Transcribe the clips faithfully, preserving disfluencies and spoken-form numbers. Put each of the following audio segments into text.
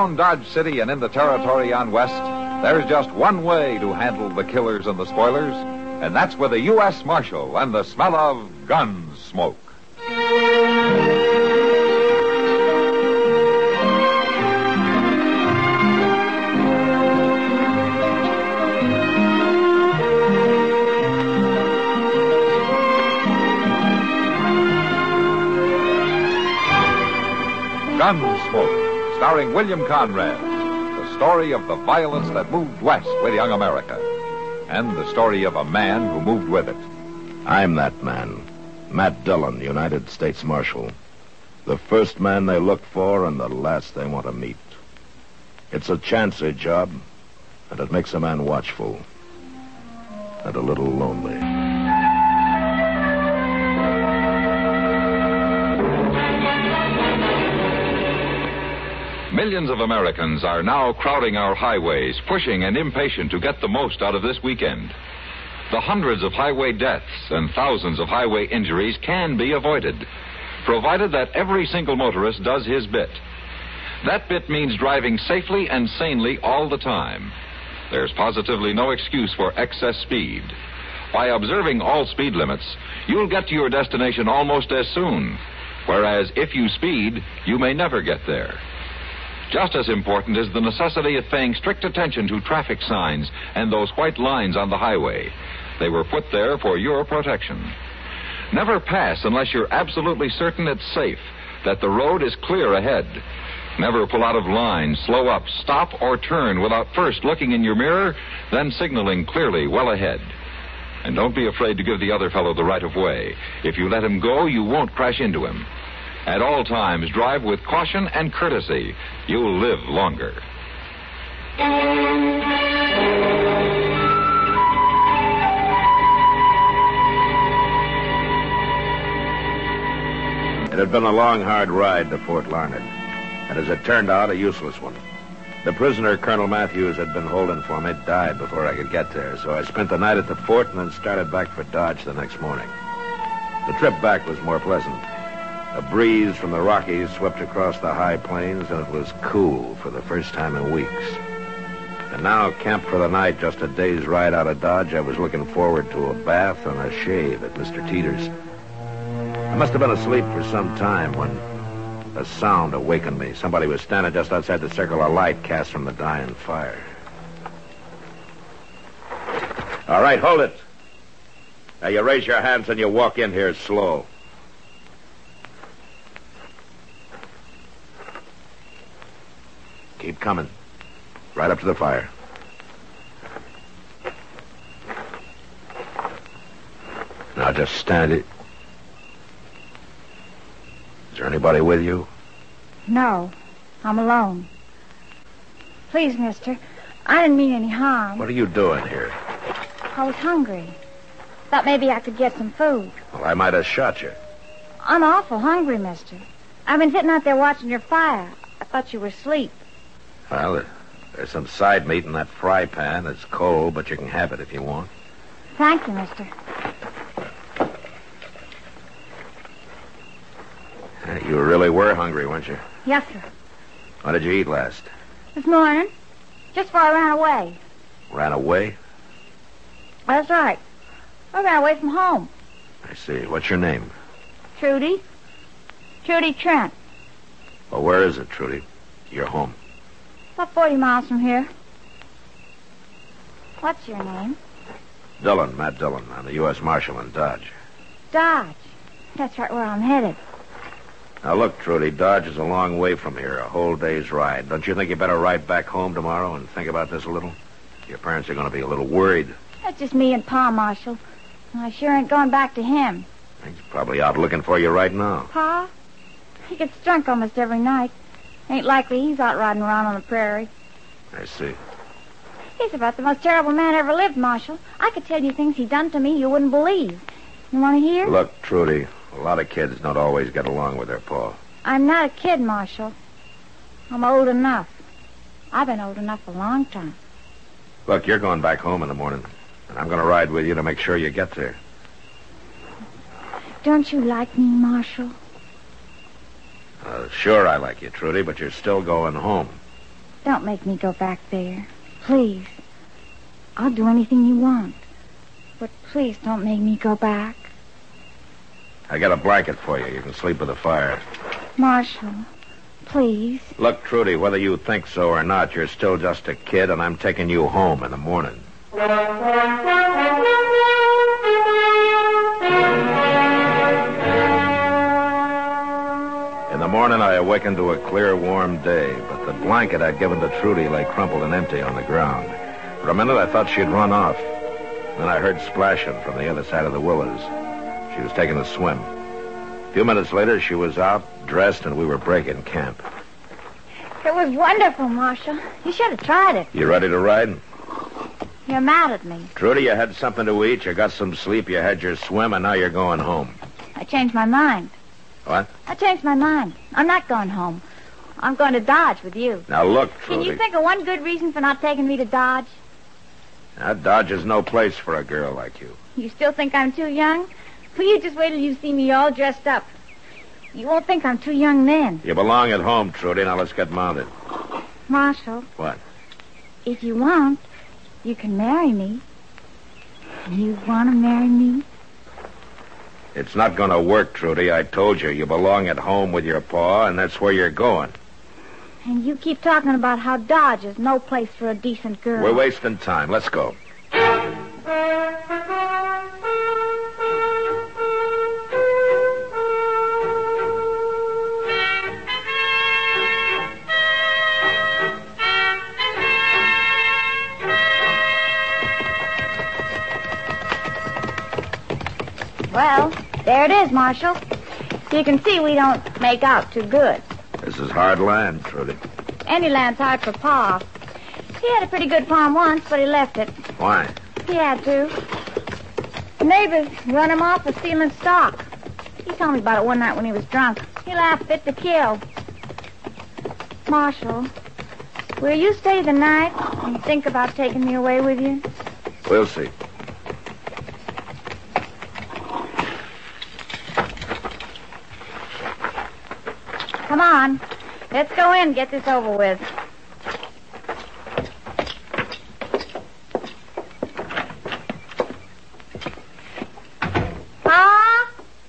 Around Dodge City and in the territory on west, there's just one way to handle the killers and the spoilers, and that's with a U S Marshal and the smell of gun smoke. Gunsmoke, starring William Conrad, the story of the violence that moved west with young America, and the story of a man who moved with it. I'm that man, Matt Dillon, United States Marshal. The first man they look for and the last they want to meet. It's a chancy job, and it makes a man watchful and a little lonely. Millions of Americans are now crowding our highways, pushing and impatient to get the most out of this weekend. The hundreds of highway deaths and thousands of highway injuries can be avoided, provided that every single motorist does his bit. That bit means driving safely and sanely all the time. There's positively no excuse for excess speed. By observing all speed limits, you'll get to your destination almost as soon, whereas if you speed, you may never get there. Just as important is the necessity of paying strict attention to traffic signs and those white lines on the highway. They were put there for your protection. Never pass unless you're absolutely certain it's safe, that the road is clear ahead. Never pull out of line, slow up, stop, or turn without first looking in your mirror, then signaling clearly well ahead. And don't be afraid to give the other fellow the right of way. If you let him go, you won't crash into him. At all times, drive with caution and courtesy. You'll live longer. It had been a long, hard ride to Fort Larned, and as it turned out, a useless one. The prisoner, Colonel Matthews, had been holding for me, died before I could get there, so I spent the night at the fort and then started back for Dodge the next morning. The trip back was more pleasant. A breeze from the Rockies swept across the high plains, and it was cool for the first time in weeks. And now, camped for the night, just a day's ride out of Dodge, I was looking forward to a bath and a shave at Mister Teeter's. I must have been asleep for some time when a sound awakened me. Somebody was standing just outside the circle of light cast from the dying fire. All right, hold it. Now, you raise your hands and you walk in here slow. Keep coming. Right up to the fire. Now just stand it. Is there anybody with you? No. I'm alone. Please, mister, I didn't mean any harm. What are you doing here? I was hungry. Thought maybe I could get some food. Well, I might have shot you. I'm awful hungry, mister. I've been sitting out there watching your fire. I thought you were asleep. Well, there's some side meat in that fry pan. It's cold, but you can have it if you want. Thank you, mister. You really were hungry, weren't you? Yes, sir. What did you eat last? This morning, just before I ran away. Ran away? That's right. I ran away from home. I see. What's your name? Trudy. Trudy Trent. Well, where is it, Trudy? Your home? About forty miles from here. What's your name? Dillon, Matt Dillon. I'm the U S Marshal in Dodge. Dodge. That's right where I'm headed. Now, look, Trudy, Dodge is a long way from here, a whole day's ride. Don't you think you better ride back home tomorrow and think about this a little? Your parents are going to be a little worried. That's just me and Pa, Marshal. And I sure ain't going back to him. He's probably out looking for you right now. Pa? He gets drunk almost every night. Ain't likely he's out riding around on the prairie. I see. He's about the most terrible man ever lived, Marshal. I could tell you things he done to me you wouldn't believe. You want to hear? Look, Trudy, a lot of kids don't always get along with their pa. I'm not a kid, Marshal. I'm old enough. I've been old enough a long time. Look, you're going back home in the morning, and I'm going to ride with you to make sure you get there. Don't you like me, Marshal? Uh, sure I like you, Trudy, but you're still going home. don't make me go back there. Please. I'll do anything you want. But please don't make me go back. I got a blanket for you. You can sleep with the fire. Marshal, please. Look, Trudy, whether you think so or not, you're still just a kid, and I'm taking you home in the morning. In the morning, I awakened to a clear, warm day, but the blanket I'd given to Trudy lay crumpled and empty on the ground. For a minute, I thought she'd run off. Then I heard splashing from the other side of the willows. She was taking a swim. A few minutes later, she was out, dressed, and we were breaking camp. It was wonderful, Marshal. You should have tried it. You ready to ride? You're mad at me. Trudy, you had something to eat, you got some sleep, you had your swim, and now you're going home. I changed my mind. What? I changed my mind. I'm not going home. I'm going to Dodge with you. Now, look, Can Trudy. you think of one good reason for not taking me to Dodge? Now, Dodge is no place for a girl like you. You still think I'm too young? Will you just wait till you see me all dressed up? You won't think I'm too young then. You belong at home, Trudy. Now, let's get mounted. Marshal. What? If you want, you can marry me. You want to marry me? It's not going to work, Trudy. I told you. You belong at home with your pa, and that's where you're going. And you keep talking about how Dodge is no place for a decent girl. We're wasting time. Let's go. Well, there it is, Marshal. You can see we don't make out too good. This is hard land, Trudy. Any land's hard for Pa. He had a pretty good farm once, but he left it. Why? He had to. The neighbors run him off for stealing stock. He told me about it one night when he was drunk. He laughed fit to kill. Marshal, will you stay the night and think about taking me away with you? We'll see. Come on. Let's go in and get this over with. Pa?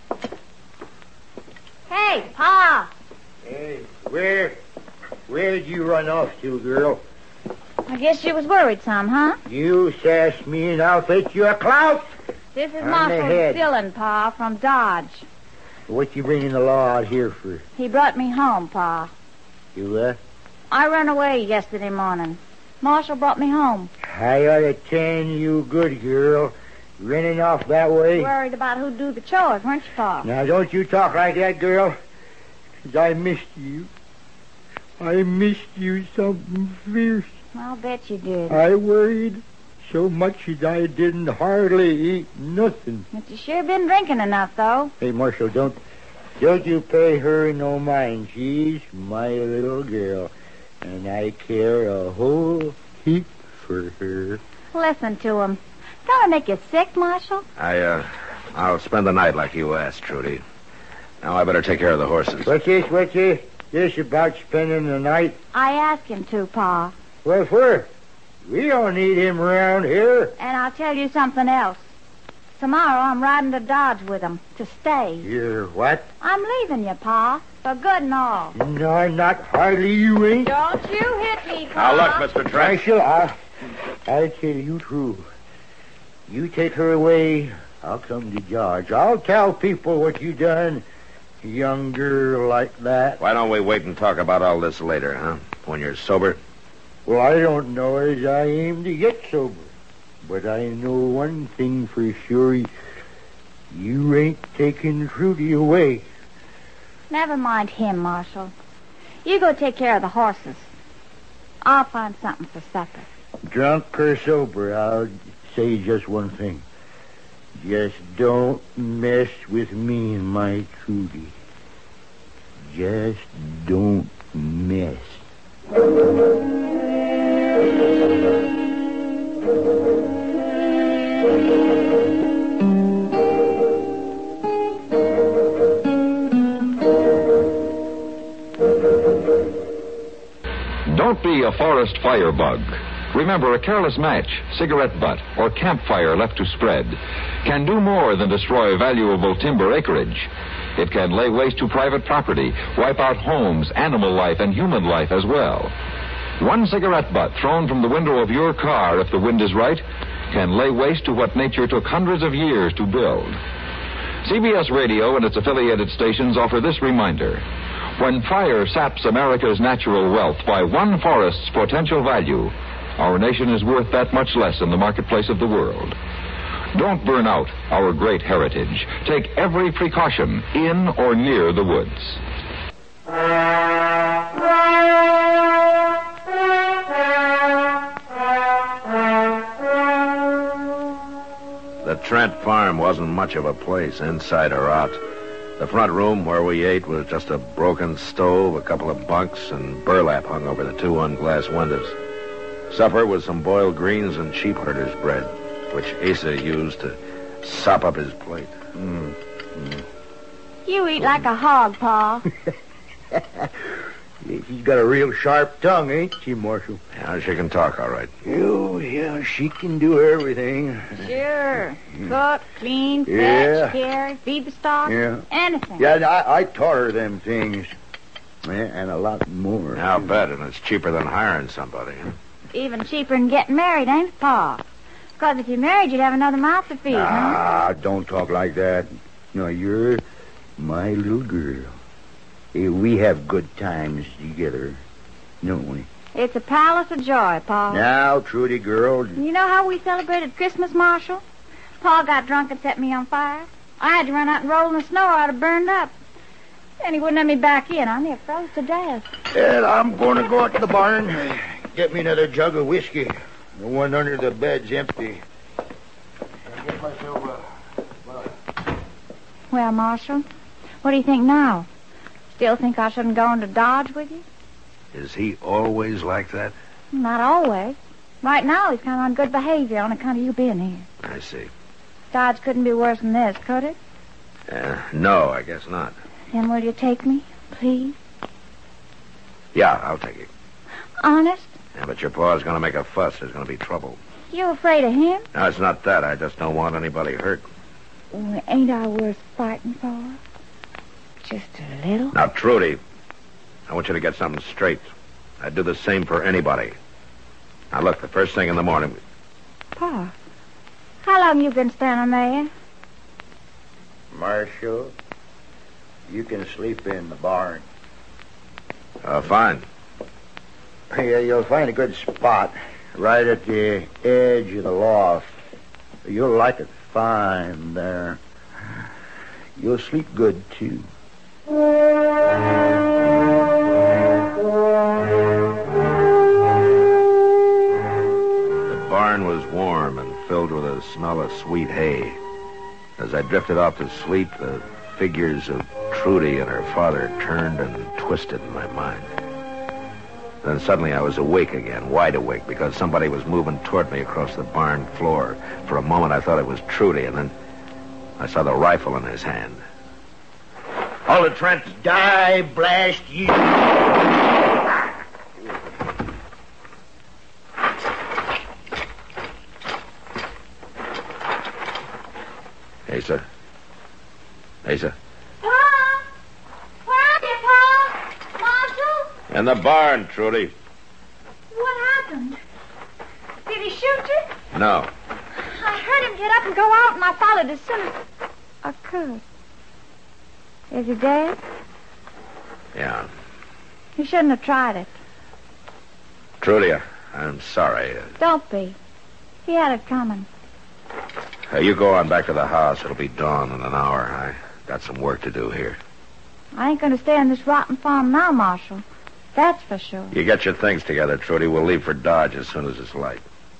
Hey, Pa. Hey, where, where'd you run off to, girl? I guess you was worried some, huh? You sass me and I'll fetch you a clout. This is On the Marshal head. Dillon, Pa, from Dodge. What you bringing the law out here for? He brought me home, Pa. You what? I run away yesterday morning. Marshal brought me home. I ought to tend you good, girl. Running off that way. Worried about who'd do the chores, weren't you, Pa? Now, don't you talk like that, girl. 'Cause I missed you. I missed you something fierce. I'll bet you did. I worried so much that I didn't hardly eat nothing. But you sure been drinking enough, though. Hey, Marshal, don't don't you pay her no mind. She's my little girl, and I care a whole heap for her. Listen to him. Don't it make you sick, Marshal? I, uh, I'll spend the night like you asked, Trudy. Now I better take care of the horses. What's this? What's this? This about spending the night? I asked him to, Pa. What for? We don't need him around here. And I'll tell you something else. Tomorrow I'm riding to Dodge with him to stay. You're what? I'm leaving you, Pa, for good and all. No, not hardly you ain't. Don't you hit me, Now Pa. look, Mister Trent. Marshal, I, I'll tell you true. You take her away, I'll come to George. I'll tell people what you done. Young girl like that. Why don't we wait and talk about all this later, huh? When you're sober? Well, I don't know as I aim to get sober. But I know one thing for sure. You ain't taking Trudy away. Never mind him, Marshal. You go take care of the horses. I'll find something for supper. Drunk or sober, I'll say just one thing. Just don't mess with me and my Trudy. Just don't mess. Don't be a forest firebug. Remember, a careless match, cigarette butt, or campfire left to spread can do more than destroy valuable timber acreage. It can lay waste to private property, wipe out homes, animal life, and human life as well. One cigarette butt thrown from the window of your car, if the wind is right, can lay waste to what nature took hundreds of years to build. C B S Radio and its affiliated stations offer this reminder. When fire saps America's natural wealth by one forest's potential value, our nation is worth that much less in the marketplace of the world. Don't burn out our great heritage. Take every precaution in or near the woods. The Trent farm wasn't much of a place, inside or out. The front room where we ate was just a broken stove, a couple of bunks, and burlap hung over the two unglassed windows. Supper was some boiled greens and sheep herder's bread, which Asa used to sop up his plate. Mm. Mm. You eat like a hog, Pa. She's got a real sharp tongue, ain't she, Marshal? Yeah, she can talk all right. Oh, yeah, she can do everything. Sure. Cook, clean, fetch, Yeah. carry, feed the stock. Yeah. Anything. Yeah, I, I taught her them things. Yeah, and a lot more. I'll bet, and it's cheaper than hiring somebody. Even cheaper than getting married, ain't it, Pa? Because if you married, you'd have another mouth to feed, huh? Ah, don't talk like that. No, you're my little girl. Hey, we have good times together, don't we? It's a palace of joy, Pa. Now, Trudy, girl. You know how we celebrated Christmas, Marshal? Pa got drunk and set me on fire. I had to run out and roll in the snow or I'd have burned up. Then he wouldn't let me back in. I near froze to death. Well, I'm going to go out to the barn. Get me another jug of whiskey. The one under the bed's empty. I'll get myself a... Well, Well, Marshal, what do you think now? Still think I shouldn't go into Dodge with you? Is he always like that? Not always. Right now, he's kind of on good behavior on account of you being here. I see. Dodge couldn't be worse than this, could it? Uh, no, I guess not. Then will you take me, please? Yeah, I'll take you. Honest? Yeah, but your pa's going to make a fuss. There's going to be trouble. You afraid of him? No, it's not that. I just don't want anybody hurt. Well, ain't I worth fighting for? Just a little? Now, Trudy, I want you to get something straight. I'd do the same for anybody. Now, look, the first thing in the morning... Pa, how long you been standing there? Marshal, you can sleep in the barn. Uh, fine. Yeah, you'll find a good spot right at the edge of the loft. You'll like it fine there. You'll sleep good, too. The barn was warm and filled with a smell of sweet hay. As I drifted off to sleep, the figures of Trudy and her father turned and twisted in my mind. Then suddenly I was awake again, wide awake, because somebody was moving toward me across the barn floor. For a moment I thought it was Trudy, and then I saw the rifle in his hand. All the Trents die, blast you. Asa? Asa? Pa! Where are you, Pa? Marshal? In the barn, Trudy. What happened? Did he shoot you? No. I heard him get up and go out, and I followed as soon as I could. Is he dead? Yeah. You shouldn't have tried it. Trudy, I'm sorry. Don't be. He had it coming. Uh, you go on back to the house. It'll be dawn in an hour. I got some work to do here. I ain't going to stay on this rotten farm now, Marshal. That's for sure. You get your things together, Trudy. We'll leave for Dodge as soon as it's light.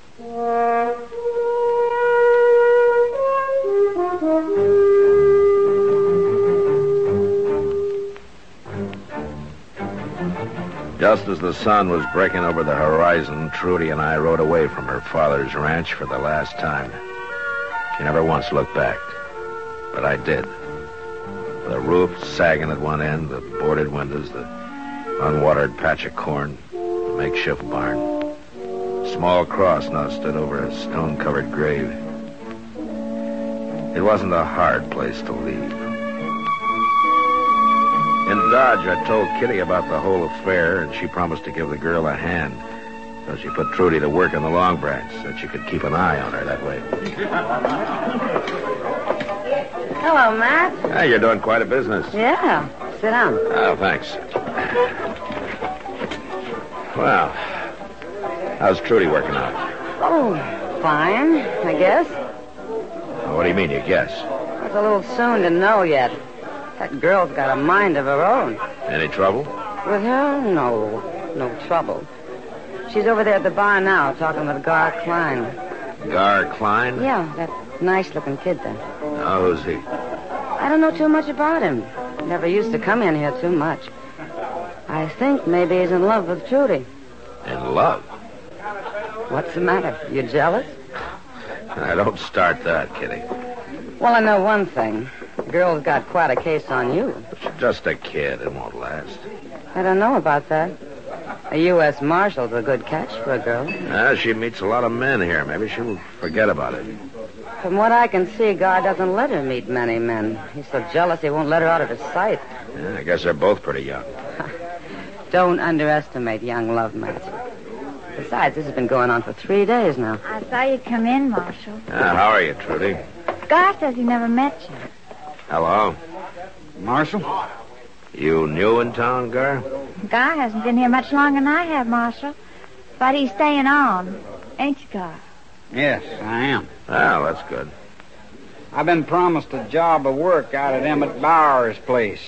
Just as the sun was breaking over the horizon, Trudy and I rode away from her father's ranch for the last time. She never once looked back, but I did. The roof sagging at one end, the boarded windows, the unwatered patch of corn. makeshift barn. A small cross now stood over a stone-covered grave. It wasn't a hard place to leave. In Dodge, I told Kitty about the whole affair, and she promised to give the girl a hand. So she put Trudy to work in the Long Branch, so she could keep an eye on her that way. Hello, Matt. Hey, you're doing quite a business. Yeah. Sit down. Oh, thanks. Well, how's Trudy working out? Oh, fine, I guess. Well, what do you mean, you guess? It's a little soon to know yet. That girl's got a mind of her own. Any trouble? With her, no. No trouble. She's over there at the bar now, talking with Gar Klein. Gar Klein? Yeah, that nice-looking kid there. Oh, who's he? I don't know too much about him. Never used to come in here too much. I think maybe he's in love with Trudy. In love? What's the matter? You jealous? I don't start that, Kitty. Well, I know one thing. The girl's got quite a case on you. She's just a kid. It won't last. I don't know about that. A U S Marshal's a good catch for a girl. Yeah, she meets a lot of men here. Maybe she'll forget about it. From what I can see, Gar doesn't let her meet many men. He's so jealous he won't let her out of his sight. Yeah, I guess they're both pretty young. Don't underestimate young love, Matt. Besides, this has been going on for three days now. I saw you come in, Marshal. Yeah, how are you, Trudy? Gar says he never met you. Hello. Marshal? You new in town, Gar? Gar hasn't been here much longer than I have, Marshal. But he's staying on. Ain't you, Gar? Yes, I am. Well, that's good. I've been promised a job of work out at Emmett Bauer's place.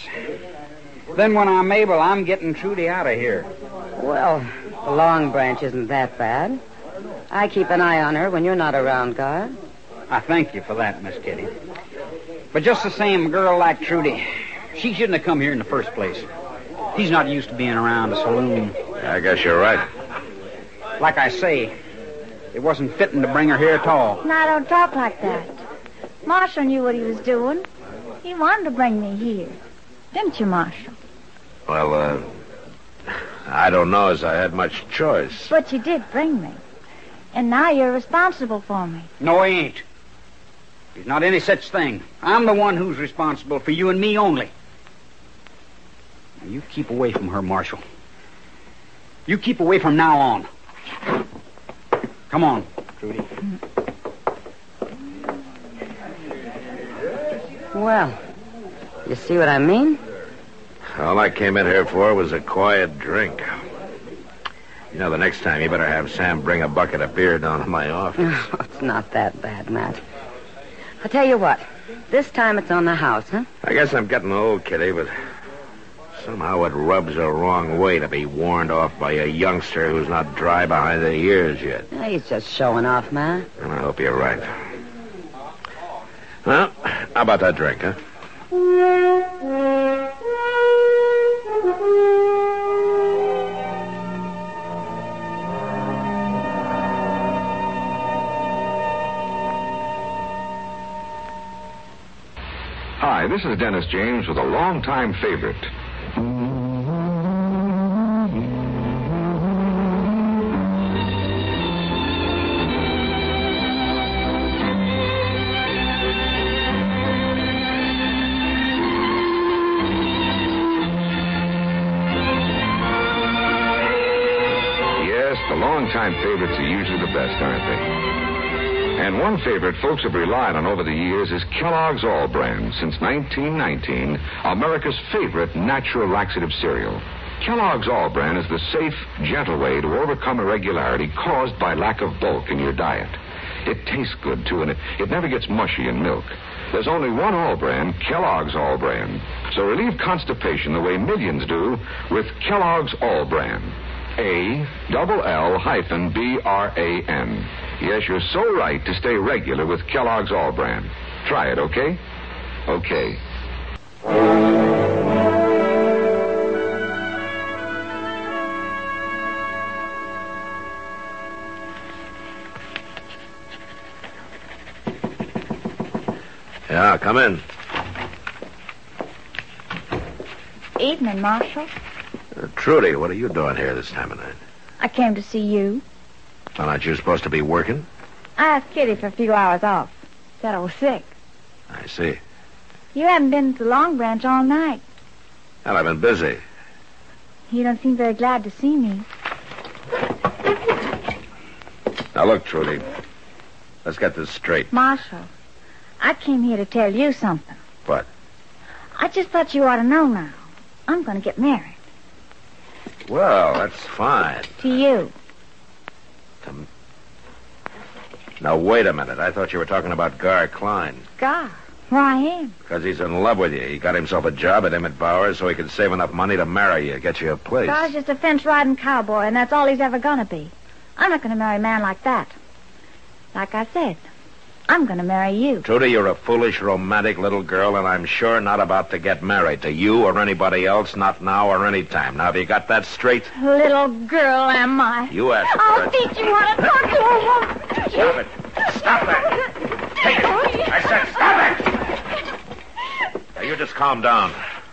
Then when I'm able, I'm getting Trudy out of here. Well, the Long Branch isn't that bad. I keep an eye on her when you're not around, Gar. I thank you for that, Miss Kitty. But just the same, a girl like Trudy, she shouldn't have come here in the first place. She's not used to being around a saloon. I guess you're right. Like I say, it wasn't fitting to bring her here at all. Now, don't talk like that. Marshal knew what he was doing. He wanted to bring me here. Didn't you, Marshal? Well, uh, I don't know as I had much choice. But you did bring me. And now you're responsible for me. No, he ain't. There's not any such thing. I'm the one who's responsible for you and me only. Now, you keep away from her, Marshal. You keep away from now on. Come on, Trudy. Well, you see what I mean? All I came in here for was a quiet drink. You know, the next time you better have Sam bring a bucket of beer down to my office. It's not that bad, Matt. I'll tell you what. This time it's on the house, huh? I guess I'm getting old, Kitty, but somehow it rubs the wrong way to be warned off by a youngster who's not dry behind the ears yet. He's just showing off, Matt. And I hope you're right. Well, how about that drink, huh? Hi, this is Dennis James with a longtime favorite. Yes, the longtime favorites are usually the best, aren't they? And one favorite folks have relied on over the years is Kellogg's All Brand. Since nineteen nineteen, America's favorite natural laxative cereal. Kellogg's All Brand is the safe, gentle way to overcome irregularity caused by lack of bulk in your diet. It tastes good, too, and it, it never gets mushy in milk. There's only one All Brand, Kellogg's All Brand. So relieve constipation the way millions do with Kellogg's All Brand. A double L hyphen B R A N. Yes, you're so right to stay regular with Kellogg's All Brand. Try it, okay? Okay. Yeah, come in. Evening, Marshal. Uh, Trudy, what are you doing here this time of night? I came to see you. Well, aren't you supposed to be working? I asked Kitty for a few hours off. Said I was sick. I see. You haven't been to the Long Branch all night. Well, I've been busy. You don't seem very glad to see me. Now, look, Trudy. Let's get this straight. Marshal, I came here to tell you something. What? I just thought you ought to know now. I'm going to get married. Well, that's fine. To you. To... Now, wait a minute. I thought you were talking about Gar Klein. Gar? Why him? Because he's in love with you. He got himself a job at Emmett Bowers so he could save enough money to marry you, get you a place. Gar's just a fence-riding cowboy, and that's all he's ever going to be. I'm not going to marry a man like that. Like I said, I'm going to marry you. Trudy, you're a foolish, romantic little girl, and I'm sure not about to get married to you or anybody else, not now or any time. Now, have you got that straight? Little girl, am I? You asked for I'll it. teach you how to talk to a woman. Stop it. Stop that. Take it. I said stop it. Now, you just calm down.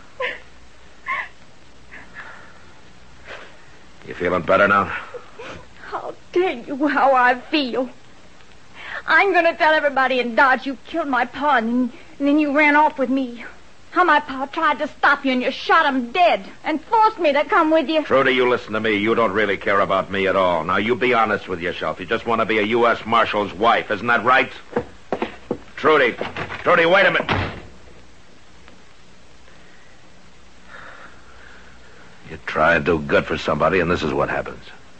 You feeling better now? I'll tell you how I feel. I'm going to tell everybody in Dodge you killed my pa, and, and then you ran off with me. How my pa tried to stop you, and you shot him dead and forced me to come with you. Trudy, you listen to me. You don't really care about me at all. Now, you be honest with yourself. You just want to be a U S Marshal's wife. Isn't that right? Trudy. Trudy, wait a minute. You try and do good for somebody, and this is what happens.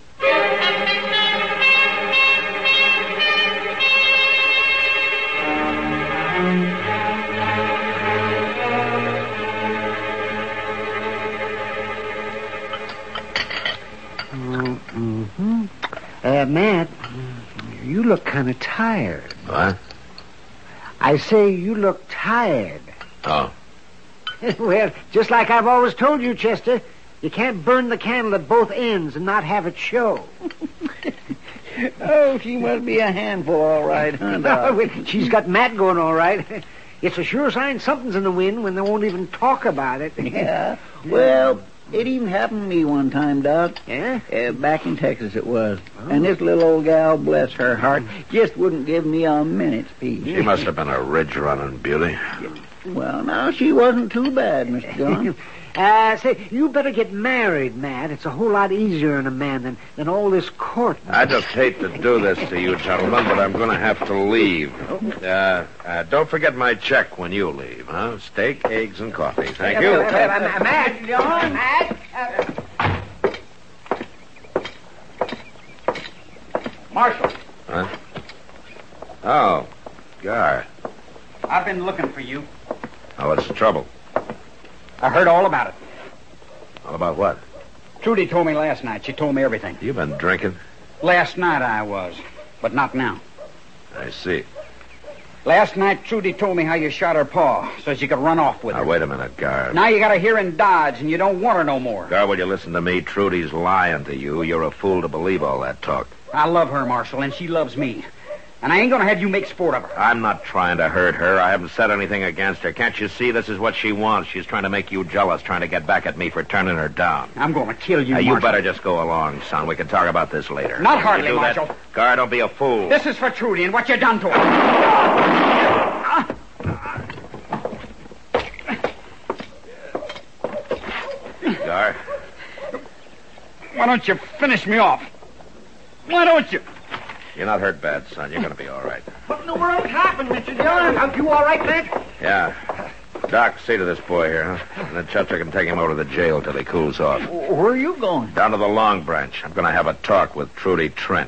Mm-hmm. Uh, Matt, you look kind of tired. What? I say you look tired. Oh. Well, just like I've always told you, Chester, you can't burn the candle at both ends and not have it show. Oh, she must be a handful, all right, huh, Doc? She's got Matt going all right. It's a sure sign something's in the wind when they won't even talk about it. Yeah. Well, it even happened to me one time, Doc. Yeah? Uh, back in Texas it was. Oh. And this little old gal, bless her heart, just wouldn't give me a minute's peace. She must have been a ridge-running beauty. Well, now, she wasn't too bad, Mister John. Uh, say, you better get married, Matt. It's a whole lot easier on a man than, than all this court. I just hate to do this to you, gentlemen, but I'm going to have to leave. Uh, uh, don't forget my check when you leave, huh? Steak, eggs, and coffee. Thank you. Uh, uh, uh, Matt, John, Matt. Uh... Marshal. Huh? Oh, Gar. I've been looking for you. Oh, what's the trouble? I heard all about it. All about what? Trudy told me last night. She told me everything. You been drinking? Last night I was, but not now. I see. Last night Trudy told me how you shot her paw so she could run off with Now, her. wait a minute, Gar. Now you got her here in Dodge, and you don't want her no more. Gar, will you listen to me? Trudy's lying to you. You're a fool to believe all that talk. I love her, Marshal, and she loves me. And I ain't going to have you make sport of her. I'm not trying to hurt her. I haven't said anything against her. Can't you see this is what she wants? She's trying to make you jealous, trying to get back at me for turning her down. I'm going to kill you, Now, Marshal. you better just go along, son. We can talk about this later. Not Will you hardly, do that? Marshal. Gar, don't be a fool. This is for Trudy and what you done to her. Gar, Why don't you finish me off? Why don't you? you're not hurt bad, son. You're going to be all right. What in the world happened, Mister John? Are you all right, Matt? Yeah. Doc, see to this boy here, huh? And then Chester can take him over to the jail till he cools off. Where are you going? Down to the Long Branch. I'm going to have a talk with Trudy Trent.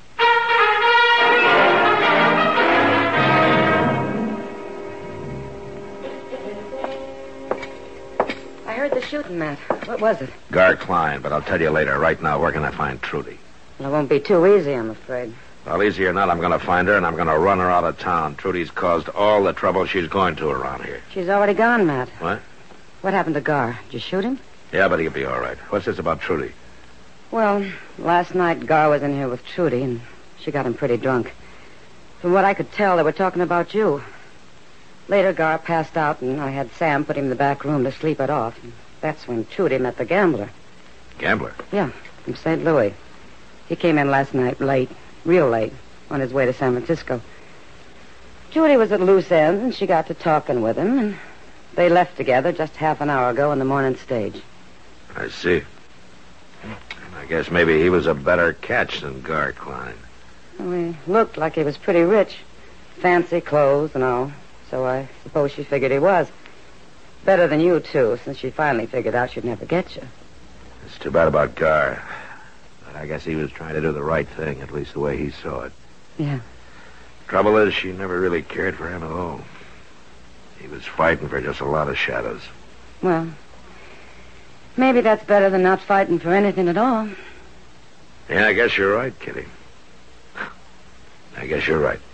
I heard the shooting, Matt. What was it? Gar Klein, but I'll tell you later. Right now, where can I find Trudy? Well, it won't be too easy, I'm afraid. Well, easy or not, I'm going to find her, and I'm going to run her out of town. Trudy's caused all the trouble she's going to around here. She's already gone, Matt. What? What happened to Gar? Did you shoot him? Yeah, but he'll be all right. What's this about Trudy? Well, last night Gar was in here with Trudy, and she got him pretty drunk. From what I could tell, they were talking about you. Later, Gar passed out, and I had Sam put him in the back room to sleep it off. And that's when Trudy met the gambler. Gambler? Yeah, from Saint Louis. He came in last night late, real late, on his way to San Francisco. Judy was at loose ends, and she got to talking with him, and they left together just half an hour ago on the morning stage. I see. I guess maybe he was a better catch than Gar Klein. Well, he looked like he was pretty rich. Fancy clothes and all. So I suppose she figured he was. Better than you, too, since she finally figured out she'd never get you. It's too bad about Gar. But I guess he was trying to do the right thing, at least the way he saw it. Yeah. Trouble is, she never really cared for him at all. He was fighting for just a lot of shadows. Well, maybe that's better than not fighting for anything at all. Yeah, I guess you're right, Kitty. I guess you're right.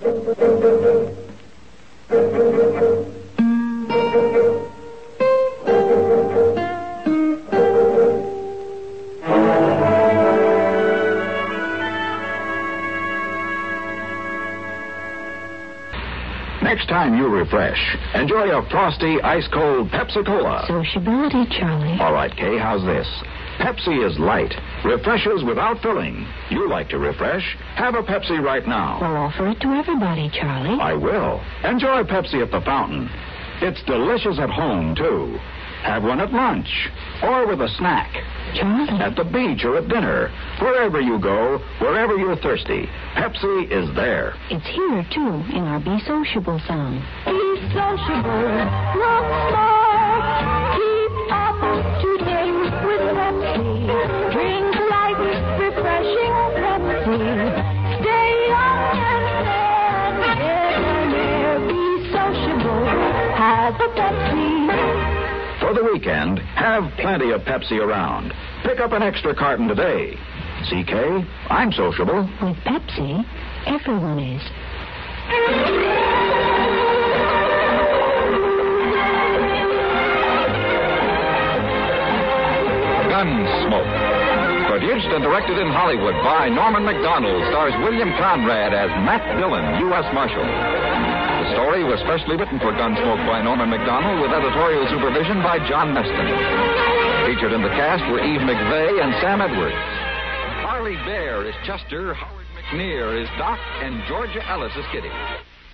Next time you refresh, enjoy a frosty, ice-cold Pepsi-Cola. Sociability, Charlie. All right, Kay, how's this? Pepsi is light, refreshes without filling. You like to refresh? Have a Pepsi right now. Well, offer it to everybody, Charlie. I will. Enjoy Pepsi at the fountain. It's delicious at home, too. Have one at lunch or with a snack. Charlie. At the beach or at dinner. Wherever you go, wherever you're thirsty, Pepsi is there. It's here, too, in our Be Sociable song. Be sociable, look smart, keep up to date with Pepsi. Drink light, refreshing Pepsi. Stay young and debonair. Be sociable, have a Pepsi. For the weekend, have plenty of Pepsi around. Pick up an extra carton today. C K, I'm sociable. With Pepsi, everyone is. Gunsmoke. Produced and directed in Hollywood by Norman Macdonald, stars William Conrad as Matt Dillon, U S Marshal. The story was specially written for Gunsmoke by Norman Macdonald with editorial supervision by John Meston. Featured in the cast were Eve McVeigh and Sam Edwards. Harley Bear is Chester, Howard McNear is Doc, and Georgia Ellis is Kitty.